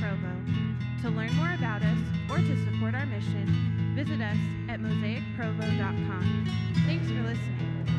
Provo. To learn more about us or to support our mission, visit us at mosaicprovo.com. Thanks for listening.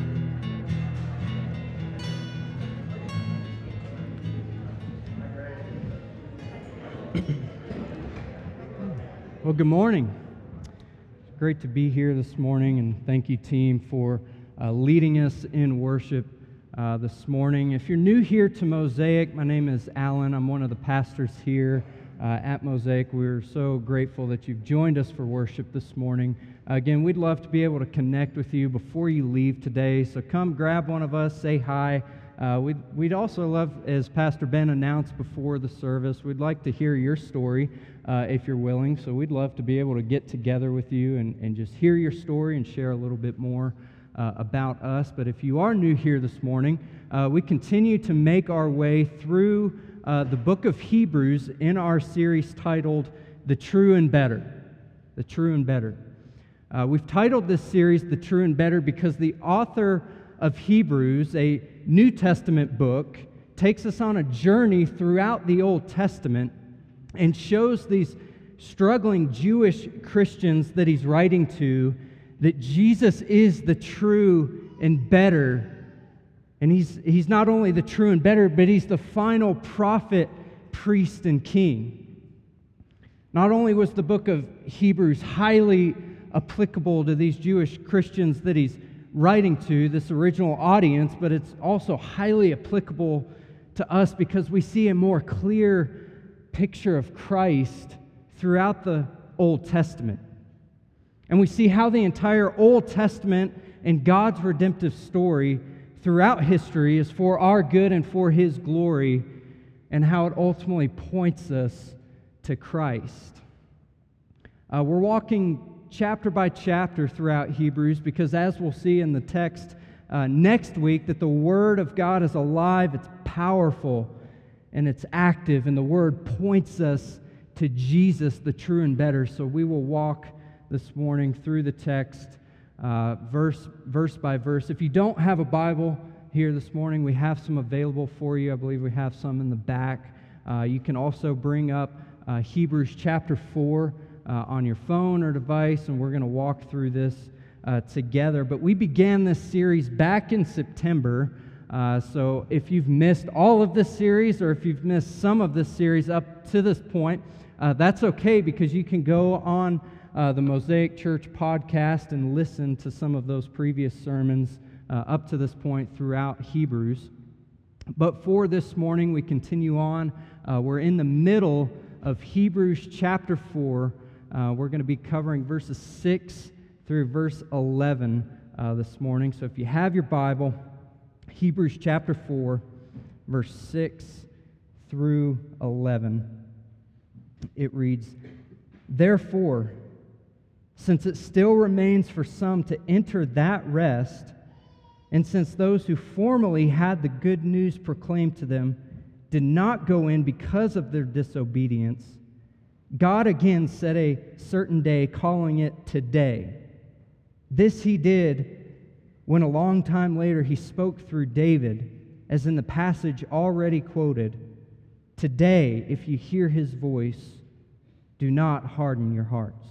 Well, good morning. It's great to be here this morning, and thank you, team, for leading us in worship this morning. If you're new here to Mosaic, my name is Alan. I'm one of the pastors here at Mosaic. We're so grateful that you've joined us for worship this morning. Again, we'd love to be able to connect with you before you leave today, so come grab one of us, say hi. We'd also love, as Pastor Ben announced before the service, we'd like to hear your story if you're willing. So we'd love to be able to get together with you and just hear your story and share a little bit more about us. But if you are new here this morning, we continue to make our way through the book of Hebrews in our series titled The True and Better. The True and Better. We've titled this series The True and Better because the author of Hebrews, a New Testament book, takes us on a journey throughout the Old Testament and shows these struggling Jewish Christians that he's writing to that Jesus is the true and better. And he's not only the true and better, but he's the final prophet, priest, and king. Not only was the book of Hebrews highly applicable to these Jewish Christians that he's writing to, this original audience, but it's also highly applicable to us because we see a more clear picture of Christ throughout the Old Testament. And we see how the entire Old Testament and God's redemptive story throughout history is for our good and for His glory, and how it ultimately points us to Christ. We're walking chapter by chapter throughout Hebrews because, as we'll see in the text next week, that the Word of God is alive, it's powerful, and it's active, and the Word points us to Jesus, the true and better. So we will walk this morning through the text verse by verse. If you don't have a Bible here this morning, we have some available for you. I believe we have some in the back. You can also bring up Hebrews chapter 4 on your phone or device, and we're going to walk through this together. But we began this series back in September, so if you've missed all of this series, or if you've missed some of this series up to this point, that's okay, because you can go on the Mosaic Church podcast and listen to some of those previous sermons up to this point throughout Hebrews. But for this morning, we continue on. We're in the middle of Hebrews chapter 4. We're going to be covering verses 6 through verse 11 this morning. So if you have your Bible, Hebrews chapter 4, verse 6 through 11, it reads, "Therefore, since it still remains for some to enter that rest, and since those who formerly had the good news proclaimed to them did not go in because of their disobedience, God again set a certain day, calling it today. This He did when a long time later He spoke through David, as in the passage already quoted, 'Today, if you hear His voice, do not harden your hearts.'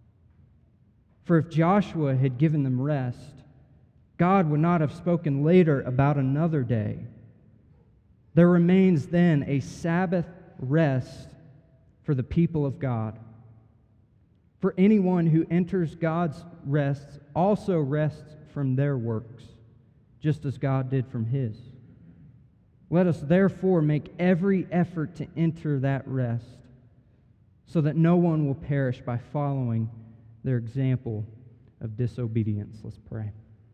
For if Joshua had given them rest, God would not have spoken later about another day. There remains then a Sabbath rest for the people of God. For anyone who enters God's rest also rests from their works, just as God did from His. Let us therefore make every effort to enter that rest, so that no one will perish by following their example of disobedience." Let's pray.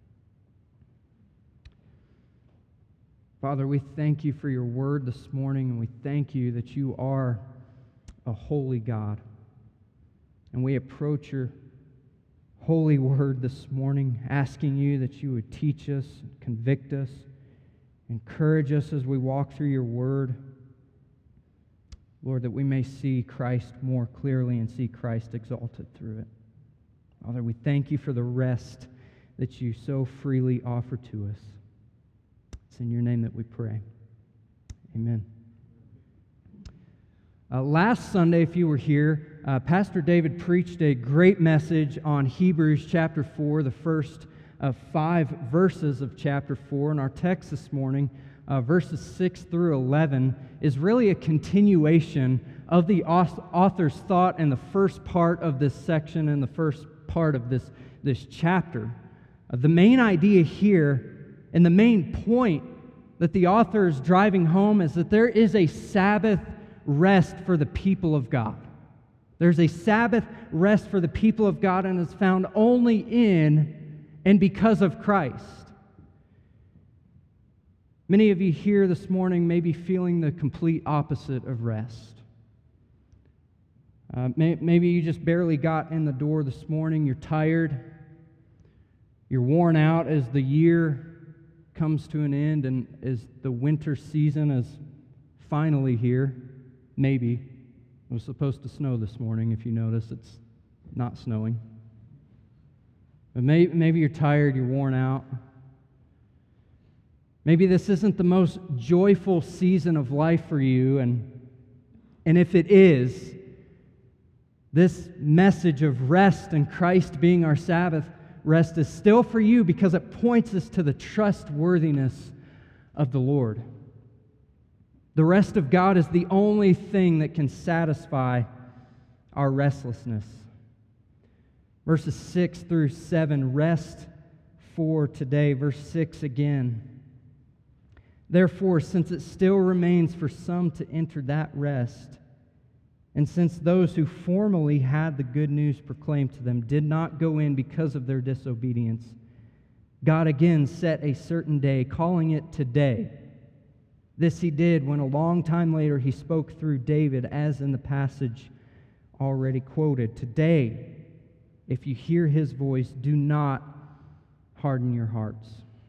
Father, we thank You for Your word this morning, and we thank You that You are a holy God. And we approach Your holy word this morning, asking You that You would teach us, convict us, encourage us as we walk through Your word. Lord, that we may see Christ more clearly and see Christ exalted through it. Father, we thank You for the rest that You so freely offer to us. It's in Your name that we pray. Amen. Last Sunday, if you were here, Pastor David preached a great message on Hebrews chapter 4, the first 5 verses of chapter 4. And our text this morning, verses 6 through 11, is really a continuation of the author's thought in the first part of this section and the first part of this chapter. The main idea here and the main point that the author is driving home is that there is a Sabbath rest for the people of God. There's a Sabbath rest for the people of God, and it's found only in and because of Christ. Many of you here this morning may be feeling the complete opposite of rest. Maybe you just barely got in the door this morning. You're tired. You're worn out as the year comes to an end and as the winter season is finally here. Maybe. It was supposed to snow this morning. If you notice, it's not snowing. But maybe you're tired, you're worn out. Maybe this isn't the most joyful season of life for you, and if it is, this message of rest and Christ being our Sabbath rest is still for you because it points us to the trustworthiness of the Lord. The rest of God is the only thing that can satisfy our restlessness. Verses 6 through 7, rest for today. Verse 6 again. Therefore, since it still remains for some to enter that rest, and since those who formerly had the good news proclaimed to them did not go in because of their disobedience, God again set a certain day, calling it today. This he did when a long time later he spoke through David, as in the passage already quoted. Today, if you hear his voice, do not harden your hearts.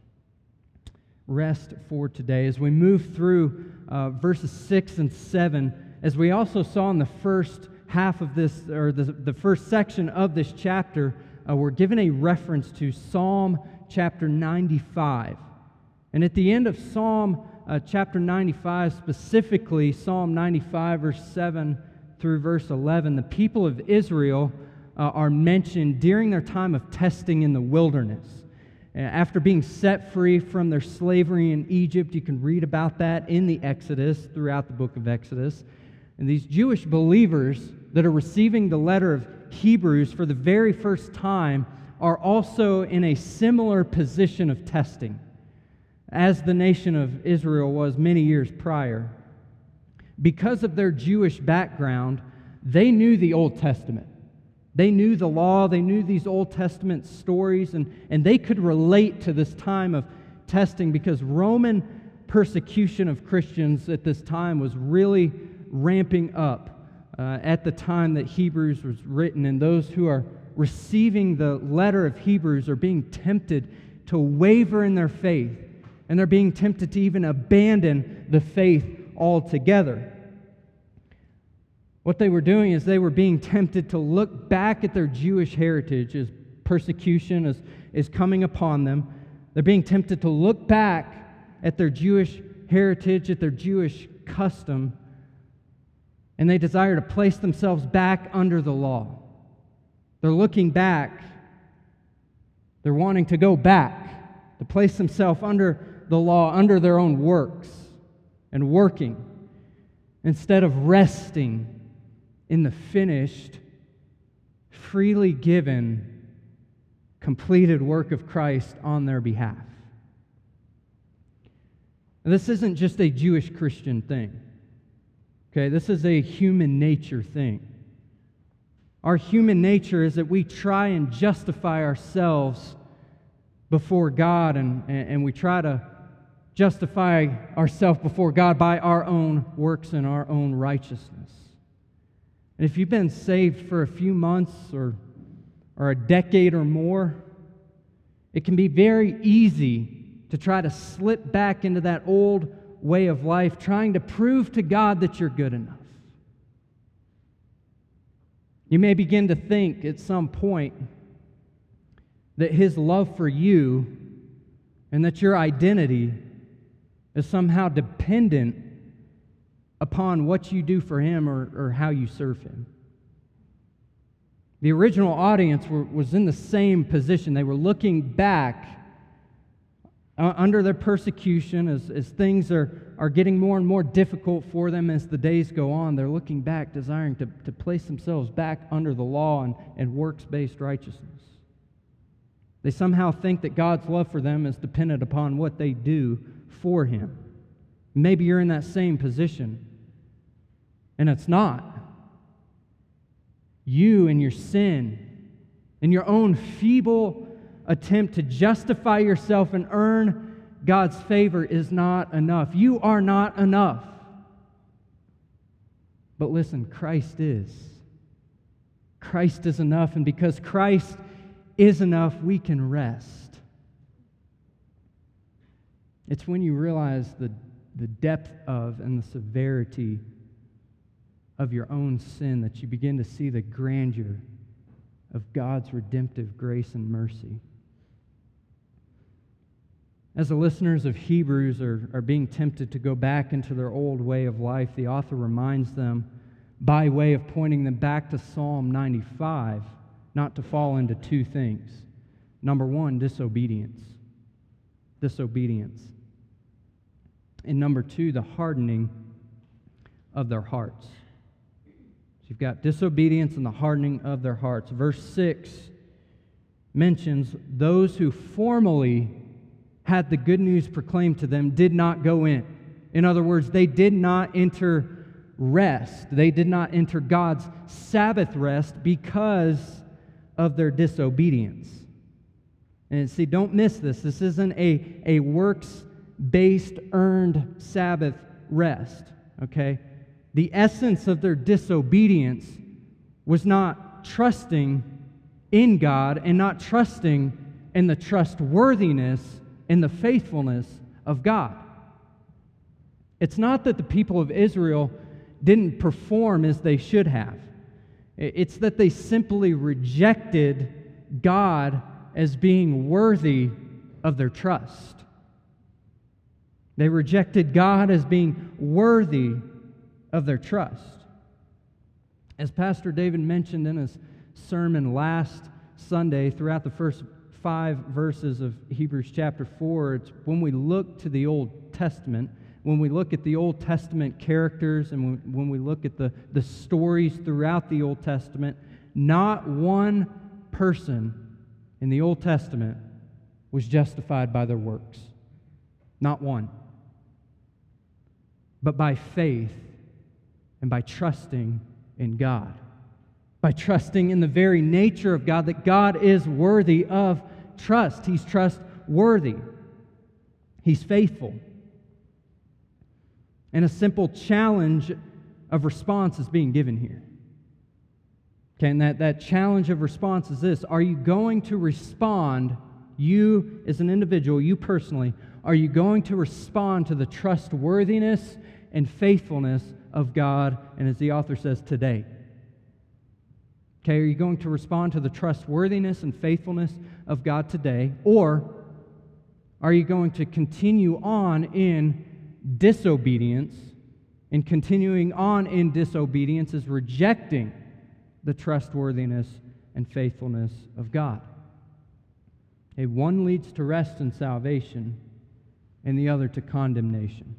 Rest for today. As we move through verses 6 and 7, as we also saw in the first half of this, or the first section of this chapter, we're given a reference to Psalm chapter 95. And at the end of Psalm chapter 95, specifically Psalm 95, verse 7 through verse 11, the people of Israel are mentioned during their time of testing in the wilderness. After being set free from their slavery in Egypt, you can read about that in the Exodus, throughout the book of Exodus. And these Jewish believers that are receiving the letter of Hebrews for the very first time are also in a similar position of testing as the nation of Israel was many years prior. Because of their Jewish background, they knew the Old Testament. They knew the law, they knew these Old Testament stories, and they could relate to this time of testing because Roman persecution of Christians at this time was really ramping up at the time that Hebrews was written, and those who are receiving the letter of Hebrews are being tempted to waver in their faith, and they're being tempted to even abandon the faith altogether. What they were doing is they were being tempted to look back at their Jewish heritage as persecution is coming upon them. They're being tempted to look back at their Jewish heritage, at their Jewish custom, and they desire to place themselves back under the law. They're looking back. They're wanting to go back, to place themselves under the law, under their own works and working, instead of resting in the finished, freely given, completed work of Christ on their behalf. And this isn't just a Jewish Christian thing. Okay, this is a human nature thing. Our human nature is that we try and justify ourselves before God, and we try to justify ourselves before God by our own works and our own righteousness. And if you've been saved for a few months or a decade or more, it can be very easy to try to slip back into that old way of life, trying to prove to God that you're good enough. You may begin to think at some point that His love for you and that your identity is somehow dependent upon what you do for Him or how you serve Him. The original audience was in the same position. They were looking back under their persecution as things are getting more and more difficult for them as the days go on. They're looking back, desiring to place themselves back under the law and works-based righteousness. They somehow think that God's love for them is dependent upon what they do for Him. Maybe you're in that same position, and it's not. You and your sin and your own feeble attempt to justify yourself and earn God's favor is not enough. You are not enough. But listen, Christ is. Christ is enough, and because Christ is enough, we can rest. It's when you realize the depth of and the severity of your own sin that you begin to see the grandeur of God's redemptive grace and mercy. As the listeners of Hebrews are being tempted to go back into their old way of life, the author reminds them, by way of pointing them back to Psalm 95, not to fall into two things. Number one, disobedience. Disobedience. And number two, the hardening of their hearts. So you've got disobedience and the hardening of their hearts. Verse 6 mentions those who formerly had the good news proclaimed to them did not go in. In other words, they did not enter rest. They did not enter God's Sabbath rest because of their disobedience. And see, don't miss this. This isn't a works-based, earned Sabbath rest, okay? The essence of their disobedience was not trusting in God and not trusting in the trustworthiness and the faithfulness of God. It's not that the people of Israel didn't perform as they should have. It's that they simply rejected God as being worthy of their trust. They rejected God as being worthy of their trust. As Pastor David mentioned in his sermon last Sunday, throughout the first 5 verses of Hebrews chapter 4, it's when we look to the Old Testament, when we look at the Old Testament characters and when we look at the stories throughout the Old Testament, not one person in the Old Testament was justified by their works. Not one. But by faith and by trusting in God. By trusting in the very nature of God, that God is worthy of trust. He's trustworthy. He's faithful. And a simple challenge of response is being given here. Okay, and that challenge of response is this: are you going to respond, you as an individual, you personally, are you going to respond to the trustworthiness and faithfulness of God, and as the author says, today? Okay, are you going to respond to the trustworthiness and faithfulness of God today, or are you going to continue on in disobedience, and continuing on in disobedience is rejecting the trustworthiness and faithfulness of God? Okay, one leads to rest and salvation, and the other to condemnation.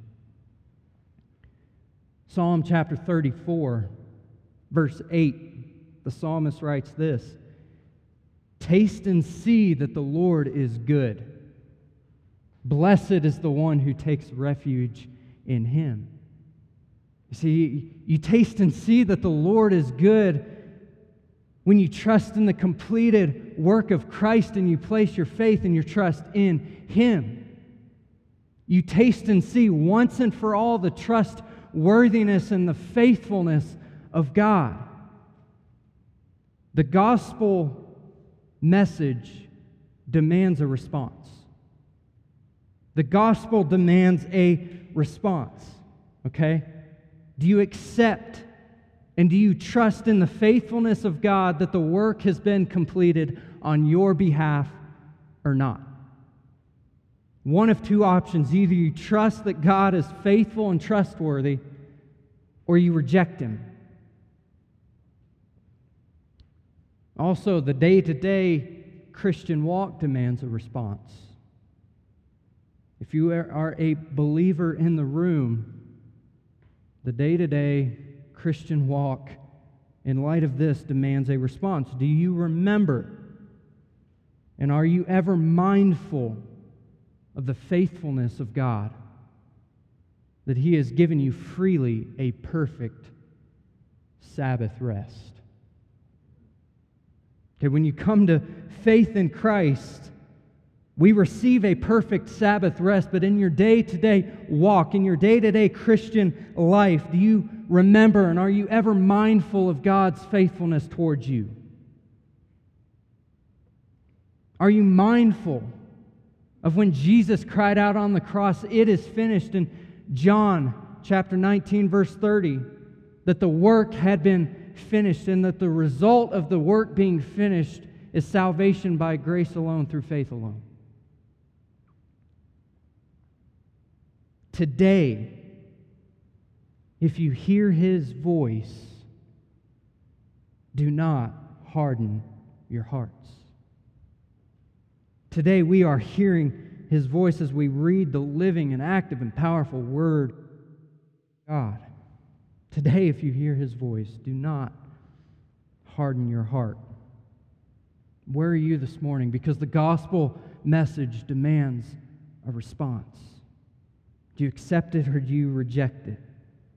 Psalm chapter 34, verse 8, the psalmist writes this: "Taste and see that the Lord is good. Blessed is the one who takes refuge in Him." You see, you taste and see that the Lord is good when you trust in the completed work of Christ and you place your faith and your trust in Him. You taste and see once and for all the trustworthiness and the faithfulness of God. The gospel message demands a response. The gospel demands a response, okay? Do you accept and do you trust in the faithfulness of God that the work has been completed on your behalf or not? One of two options: either you trust that God is faithful and trustworthy, or you reject Him. Also, the day-to-day Christian walk demands a response. If you are a believer in the room, the day-to-day Christian walk, in light of this, demands a response. Do you remember, and are you ever mindful of the faithfulness of God, that He has given you freely a perfect Sabbath rest? Okay, when you come to faith in Christ, we receive a perfect Sabbath rest, but in your day-to-day walk, in your day-to-day Christian life, do you remember and are you ever mindful of God's faithfulness towards you? Are you mindful of when Jesus cried out on the cross, "It is finished," in John chapter 19, verse 30, that the work had been finished and that the result of the work being finished is salvation by grace alone through faith alone? Today, if you hear His voice, do not harden your hearts. Today we are hearing His voice as we read the living and active and powerful Word of God. Today, if you hear His voice, do not harden your heart. Where are you this morning? Because the gospel message demands a response. Do you accept it or do you reject it?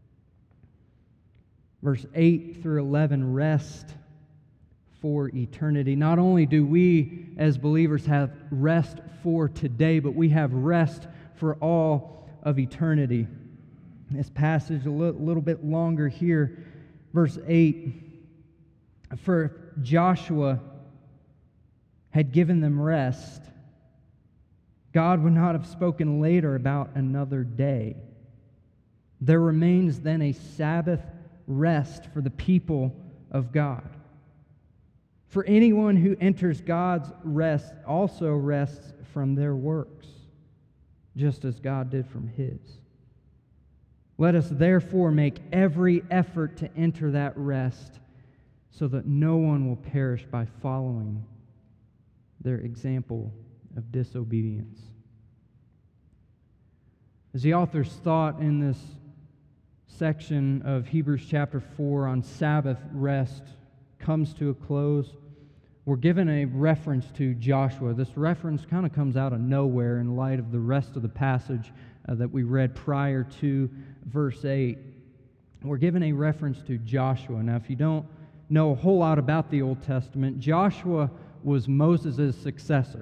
Verse 8 through 11, rest for eternity. Not only do we as believers have rest for today, but we have rest for all of eternity. This passage a little bit longer here. Verse 8, for Joshua had given them rest, God would not have spoken later about another day. There remains then a Sabbath rest for the people of God. For anyone who enters God's rest also rests from their works, just as God did from His. Let us therefore make every effort to enter that rest, so that no one will perish by following their example of disobedience. As the author's thought in this section of Hebrews chapter 4 on Sabbath rest comes to a close, we're given a reference to Joshua. This reference kind of comes out of nowhere in light of the rest of the passage that we read prior to verse 8. We're given a reference to Joshua. Now, if you don't know a whole lot about the Old Testament, Joshua was Moses' successor.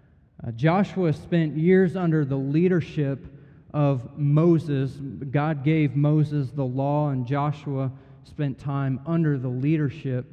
Joshua spent years under the leadership of Moses. God gave Moses the law, and Joshua spent time under the leadership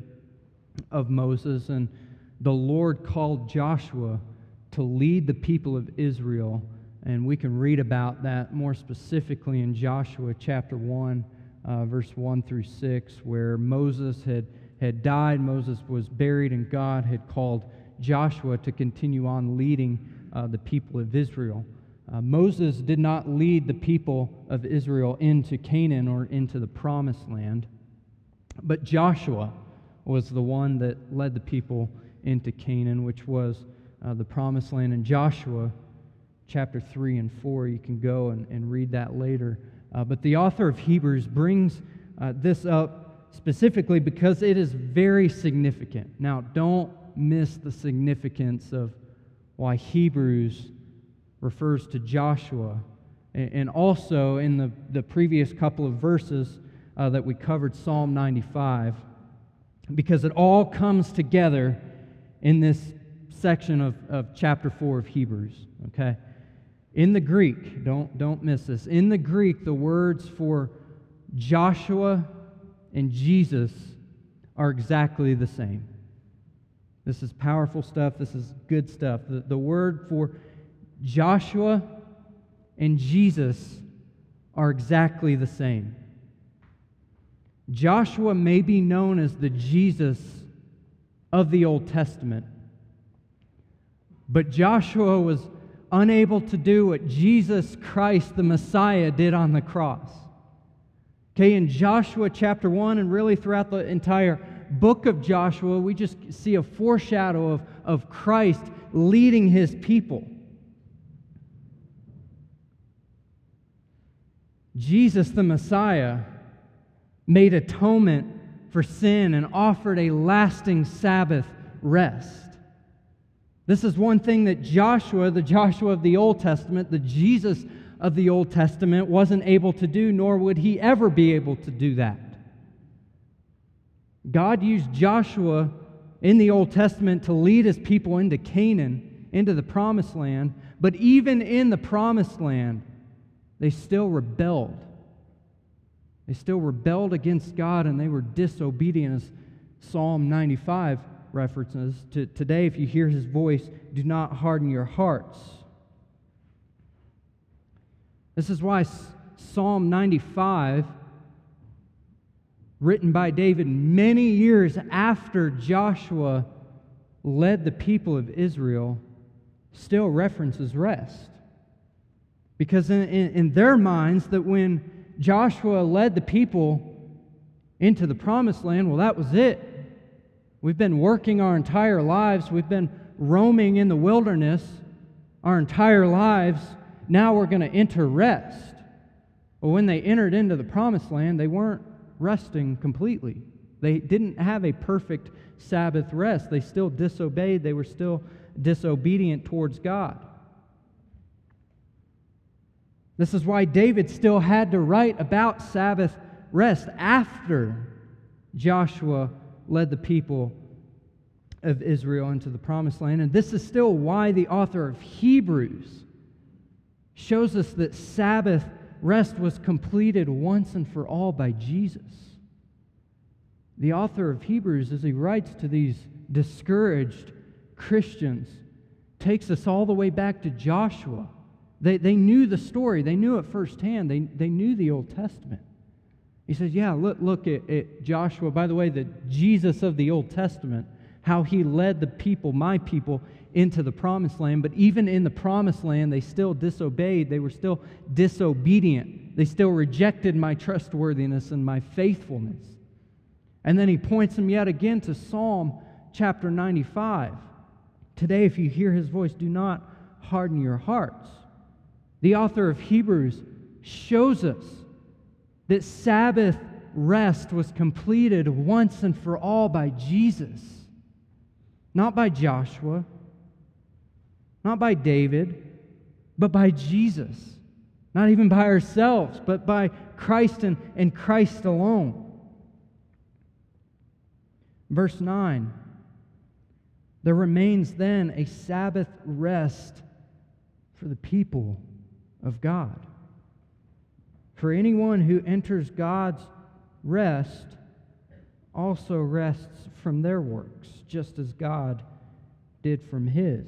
of Moses. And the Lord called Joshua to lead the people of Israel. And we can read about that more specifically in Joshua chapter 1, verse 1 through 6, where Moses had died, Moses was buried, and God had called Joshua to continue on leading the people of Israel. Moses did not lead the people of Israel into Canaan or into the promised land, but Joshua was the one that led the people into Canaan, which was the promised land. In Joshua chapter 3 and 4, you can go and read that later. But the author of Hebrews brings this up specifically because it is very significant. Now, don't miss the significance of why Hebrews refers to Joshua. And also in the previous couple of verses that we covered, Psalm 95, because it all comes together in this section of chapter 4 of Hebrews, okay? In the Greek, don't miss this. In the Greek, the words for Joshua and Jesus are exactly the same. This is powerful stuff. This is good stuff. The word for Joshua and Jesus are exactly the same. Joshua may be known as the Jesus of the Old Testament, but Joshua was unable to do what Jesus Christ, the Messiah, did on the cross. Okay, in Joshua chapter 1, and really throughout the entire book of Joshua, we just see a foreshadow of Christ leading his people. Jesus the Messiah made atonement for sin and offered a lasting Sabbath rest. This is one thing that Joshua, the Joshua of the Old Testament, the Jesus of the Old Testament, wasn't able to do, nor would he ever be able to do that. God used Joshua in the Old Testament to lead his people into Canaan, into the Promised Land, but even in the Promised Land, they still rebelled. They still rebelled against God, and they were disobedient, as Psalm 95 references. Today, if you hear his voice, do not harden your hearts. This is why Psalm 95, written by David many years after Joshua led the people of Israel, still references rest. Because in their minds, that when Joshua led the people into the Promised Land, well, that was it. We've been working our entire lives. We've been roaming in the wilderness our entire lives. Now we're going to enter rest. Well, when they entered into the Promised Land, they weren't resting completely. They didn't have a perfect Sabbath rest. They still disobeyed. They were still disobedient towards God. This is why David still had to write about Sabbath rest after Joshua led the people of Israel into the Promised Land. And this is still why the author of Hebrews shows us that Sabbath rest was completed once and for all by Jesus. The author of Hebrews, as he writes to these discouraged Christians, takes us all the way back to Joshua. They knew the story. They knew it firsthand. They knew the Old Testament. He says, yeah, look at Joshua. By the way, the Jesus of the Old Testament, how he led the people, my people, into the Promised Land. But even in the Promised Land, they still disobeyed. They were still disobedient. They still rejected my trustworthiness and my faithfulness. And then he points them yet again to Psalm chapter 95. Today, if you hear his voice, do not harden your hearts. The author of Hebrews shows us that Sabbath rest was completed once and for all by Jesus. Not by Joshua, not by David, but by Jesus. Not even by ourselves, but by Christ and Christ alone. Verse 9, there remains then a Sabbath rest for the people of God. For anyone who enters God's rest also rests from their works, just as God did from his.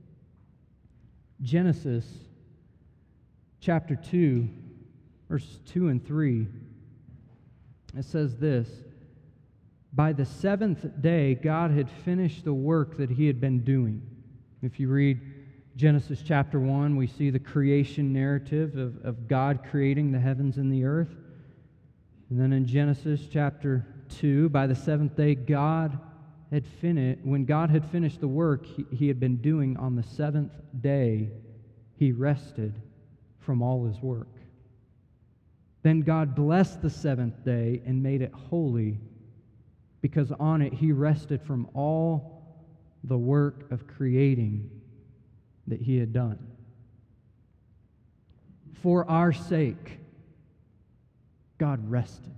Genesis chapter 2, verses 2 and 3, it says this: by the seventh day, God had finished the work that he had been doing. If you read Genesis chapter 1, we see the creation narrative of God creating the heavens and the earth. And then in Genesis chapter 2, by the seventh day, when God had finished the work he had been doing on the seventh day, he rested from all his work. Then God blessed the seventh day and made it holy, because on it he rested from all the work of creating that he had done. For our sake, God rested.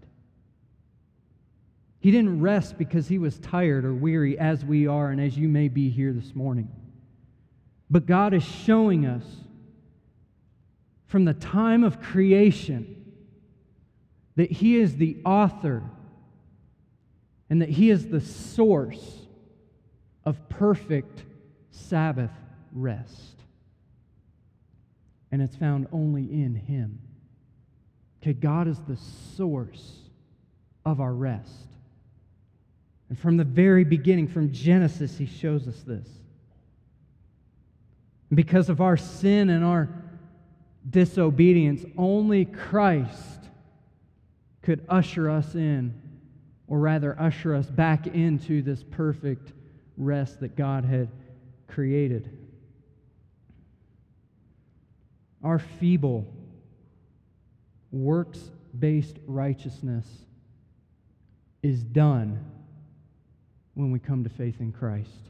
He didn't rest because he was tired or weary, as we are and as you may be here this morning. But God is showing us from the time of creation that he is the author and that he is the source of perfect Sabbath rest. And it's found only in him. Okay, God is the source of our rest. And from the very beginning, from Genesis, he shows us this. And because of our sin and our disobedience, only Christ could usher us in, or rather usher us back into this perfect rest that God had created. Our feeble, works-based righteousness is done when we come to faith in Christ.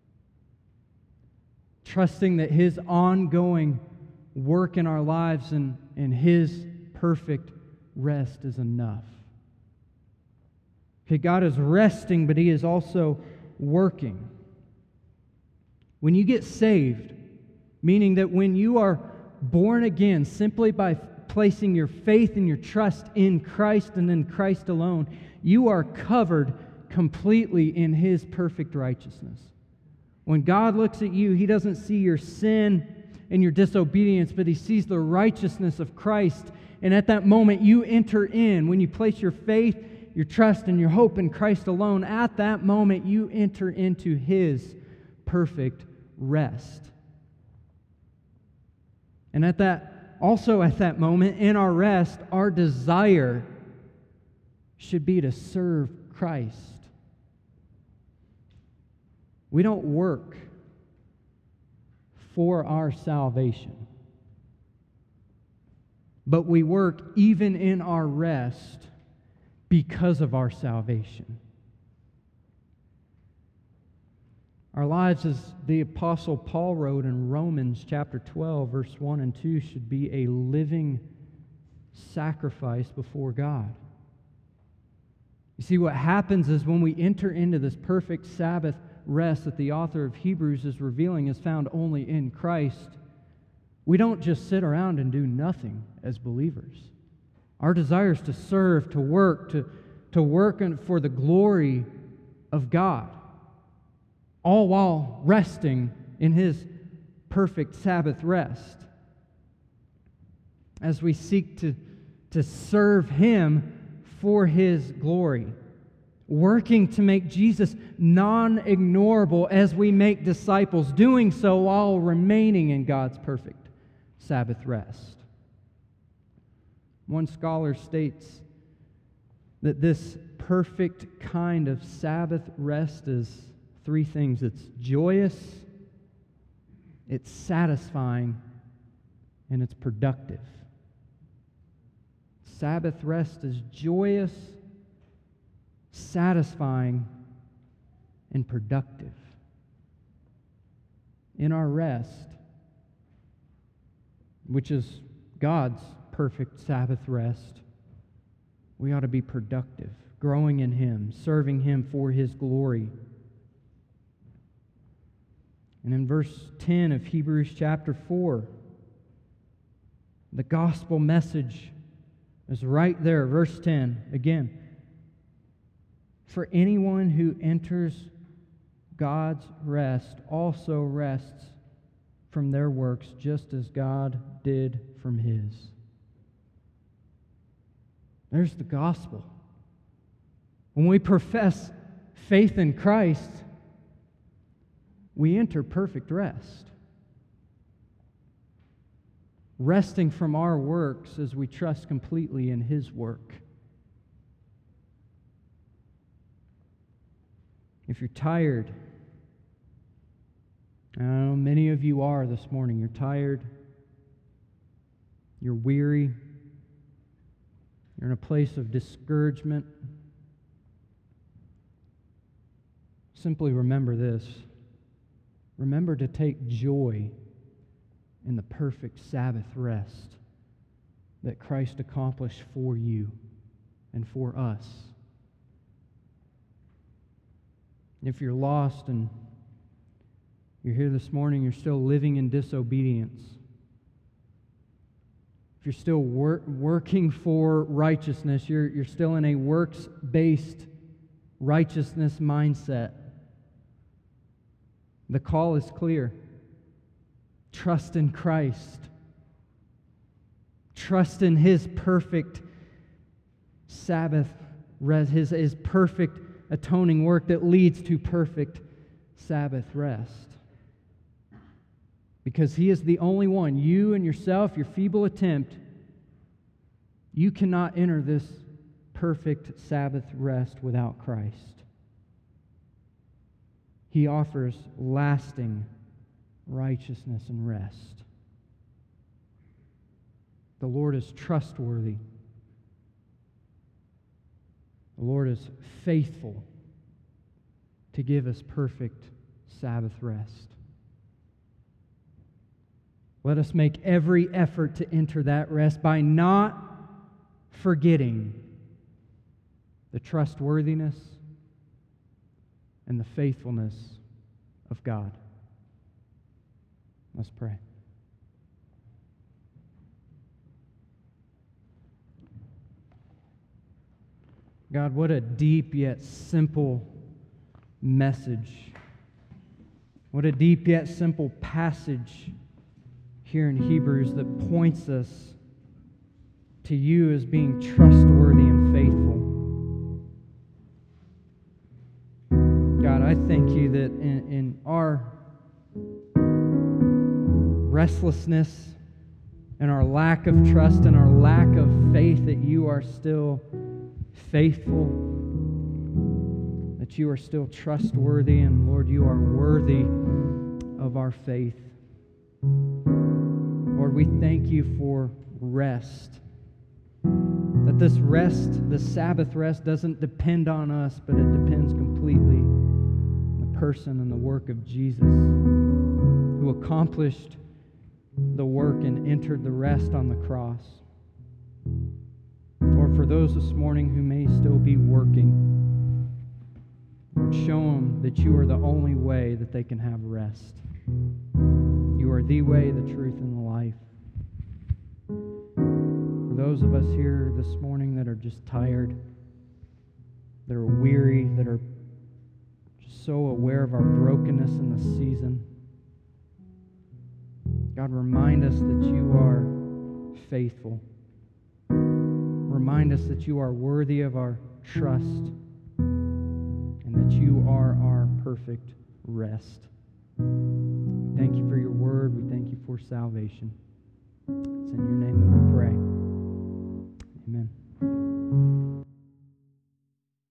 Trusting that His ongoing work in our lives and His perfect rest is enough. Okay, God is resting, but He is also working. When you get saved, meaning that when you are born again simply by placing your faith and your trust in Christ and in Christ alone, you are covered completely in His perfect righteousness. When God looks at you, He doesn't see your sin and your disobedience, but He sees the righteousness of Christ. And at that moment, you enter in. When you place your faith, your trust, and your hope in Christ alone, at that moment, you enter into His perfect rest. And at that moment, in our rest, our desire should be to serve Christ. We don't work for our salvation, but we work even in our rest because of our salvation. Our lives, as the Apostle Paul wrote in Romans chapter 12, verse 1 and 2, should be a living sacrifice before God. You see, what happens is when we enter into this perfect Sabbath rest that the author of Hebrews is revealing is found only in Christ, we don't just sit around and do nothing as believers. Our desire is to serve, to work for the glory of God, all while resting in His perfect Sabbath rest. As we seek to serve Him for His glory, working to make Jesus non-ignorable as we make disciples, doing so while remaining in God's perfect Sabbath rest. One scholar states that this perfect kind of Sabbath rest is three things. It's joyous, it's satisfying, and it's productive. Sabbath rest is joyous, satisfying, and productive. In our rest, which is God's perfect Sabbath rest, we ought to be productive, growing in Him, serving Him for His glory. And in verse 10 of Hebrews chapter 4, the gospel message is right there, verse 10, again. For anyone who enters God's rest also rests from their works, just as God did from His. There's the gospel. When we profess faith in Christ, we enter perfect rest. Resting from our works as we trust completely in His work. If you're tired, I know many of you are this morning, you're tired, you're weary, you're in a place of discouragement, simply remember this. Remember to take joy in the perfect Sabbath rest that Christ accomplished for you and for us. If you're lost and you're here this morning, you're still living in disobedience, if you're still working for righteousness, you're still in a works-based righteousness mindset, the call is clear. Trust in Christ. Trust in His perfect Sabbath rest, His perfect atoning work that leads to perfect Sabbath rest. Because He is the only one. You and yourself, your feeble attempt, you cannot enter this perfect Sabbath rest without Christ. He offers lasting righteousness and rest. The Lord is trustworthy. The Lord is faithful to give us perfect Sabbath rest. Let us make every effort to enter that rest by not forgetting the trustworthiness and the faithfulness of God. Let's pray. God, what a deep yet simple message. What a deep yet simple passage here in Hebrews that points us to you as being trustworthy and faithful. God, I thank you that in our restlessness and our lack of trust and our lack of faith that you are still faithful, that you are still trustworthy, and Lord, you are worthy of our faith. Lord, we thank you for rest. That this rest, the Sabbath rest, doesn't depend on us, but it depends completely on the person and the work of Jesus, who accomplished the work and entered the rest on the cross. Lord, for those this morning who may still be working, Lord, show them that you are the only way that they can have rest. You are the way, the truth, and the life. For those of us here this morning that are just tired, that are weary, that are just so aware of our brokenness in this season, God, remind us that you are faithful. Remind us that you are worthy of our trust and that you are our perfect rest. Thank you for your word. We thank you for salvation. It's in your name that we pray. Amen.